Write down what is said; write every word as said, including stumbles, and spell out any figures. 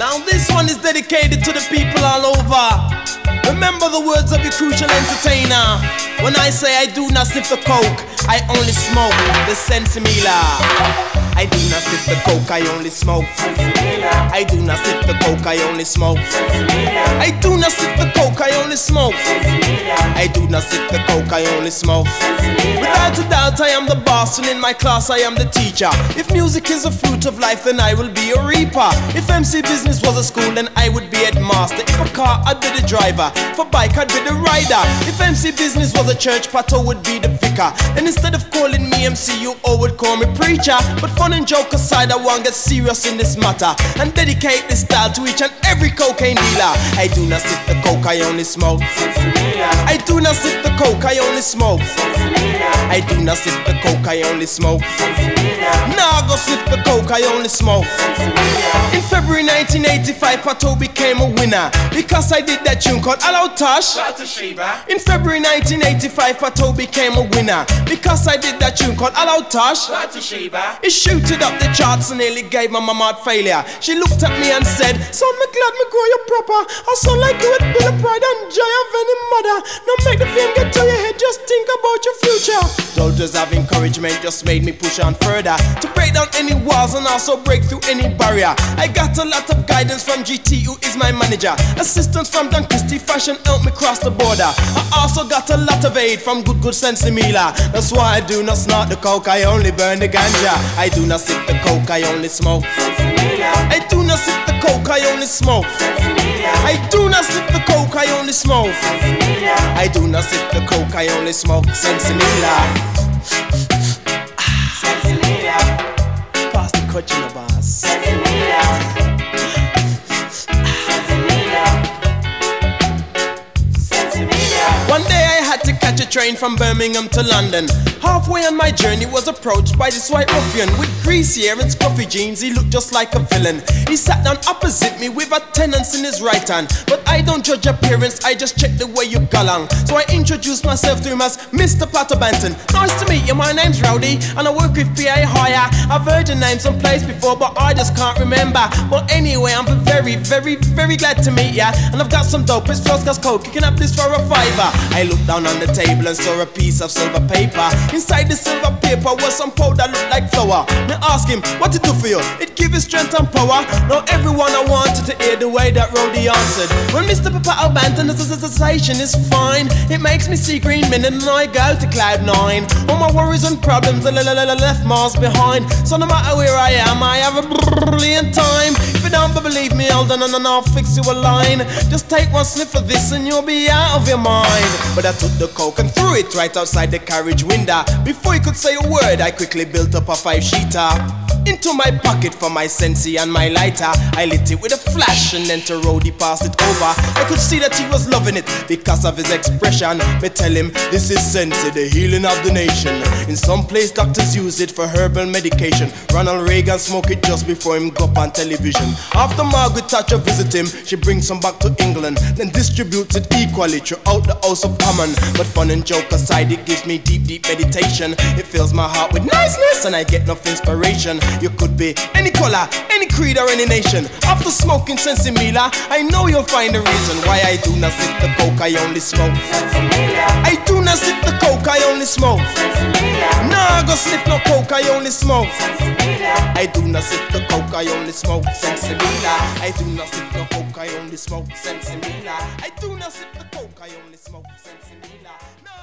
Now this one is dedicated to the people all over. Remember the words of your crucial entertainer. When I say I do not sniff the coke, I only smoke the Sensimilla. I do not sip the coke, I only smoke. I do not sip the coke, I only smoke. I do not sip the coke, I only smoke. I do not sip the coke, I only smoke. Without a doubt, I am the boss, and in my class, I am the teacher. If music is a fruit of life, then I will be a reaper. If M C business was a school, then I would be headmaster. If a car, I'd be the driver. If a bike, I'd be the rider. If M C business was a church, Pato would be the vicar. And instead of calling me M C, you all would call me preacher. But fun and joke aside, I want to get serious in this matter and dedicate this style to each and every cocaine dealer. I do not sip the coke, I only smoke. I do not sip the coke, I only smoke. I do not sip the coke, I only smoke. Now I go sip the coke, I only smoke. In February nineteen eighty-five, Pato became a winner because I did that tune called Hello Tosh. In February nineteen eighty-five, Pato became a winner because I did that tune called Hello Tosh. It shooted up the charts and nearly gave my mama a failure. She looked at me and said, son, me glad me grow you proper. I sound like you with Bill of Pride and Joy of any mother. Now make the fame get to your head, just think about your future. Soldiers of encouragement just made me push on further to break down any walls and also break through any barrier. I got a lot of guidance from G T, who is my manager. Assistance from Don Christie Fashion helped me cross the border. I also got a lot of aid from good good Sensimilla. That's why I do not snort the coke, I only burn the ganja. I do not sip the coke, I only smoke. I do not sip the coke, I only smoke. I do not sip the coke, I only smoke. I do not sip the coke, I only smoke. Sensimilla. Pass the coach in the boss. One day I had to catch a train from Birmingham to London. Halfway on my journey was approached by this white ruffian with greasy hair and scruffy jeans. He looked just like a villain. He sat down opposite me with a tenance in his right hand. But I don't judge appearance, I just check the way you go along. So I introduced myself to him as Mister Pato Banton. Nice to meet you, my name's Rowdy and I work with P A Hire. I've heard your name someplace before but I just can't remember. But anyway, I'm very, very, very glad to meet ya. And I've got some dope, it's First Class Coke, you can have this for a fiver. I looked down on the table and saw a piece of silver paper. Inside the silver paper was some powder looked like flour. Me ask him, what it do for you? It give you strength and power. Now everyone I wanted to hear the way that Rowdy answered. When Mister Pato Banton, the sensation is fine. It makes me see green men and I go to cloud nine. All my worries and problems are left miles behind. So no matter where I am, I have a brilliant time. If you don't believe me, hold on and I'll fix you a line. Just take one sniff of this and you'll be out of your mind. But I took the coke and threw it right outside the carriage window. Before he could say a word, I quickly built up a five-sheeter into my pocket for my Sensi and my lighter. I lit it with a flash and then to Rowdy passed it over. I could see that he was loving it because of his expression. Me tell him, this is Sensi, the healing of the nation. In some place doctors use it for herbal medication. Ronald Reagan smoked it just before him go up on television. After Margaret Thatcher visit him, she brings some back to England, then distributes it equally throughout the House of Commons. But fun and joke aside, it gives me deep, deep meditation. It fills my heart with niceness and I get enough inspiration. You could be any color, any creed or any nation. After smoking Sensimilla, I know you'll find a reason why I do not sip the coke, I only smoke. I do not sip the coke, I only smoke. Nah, I go sniff no coke, I only smoke. I do not sip the coke, I only smoke. Sensimilla. I do not sip the coke, I only smoke. Sensimilla. I do not sip the coke, I only smoke. Sensimilla. No.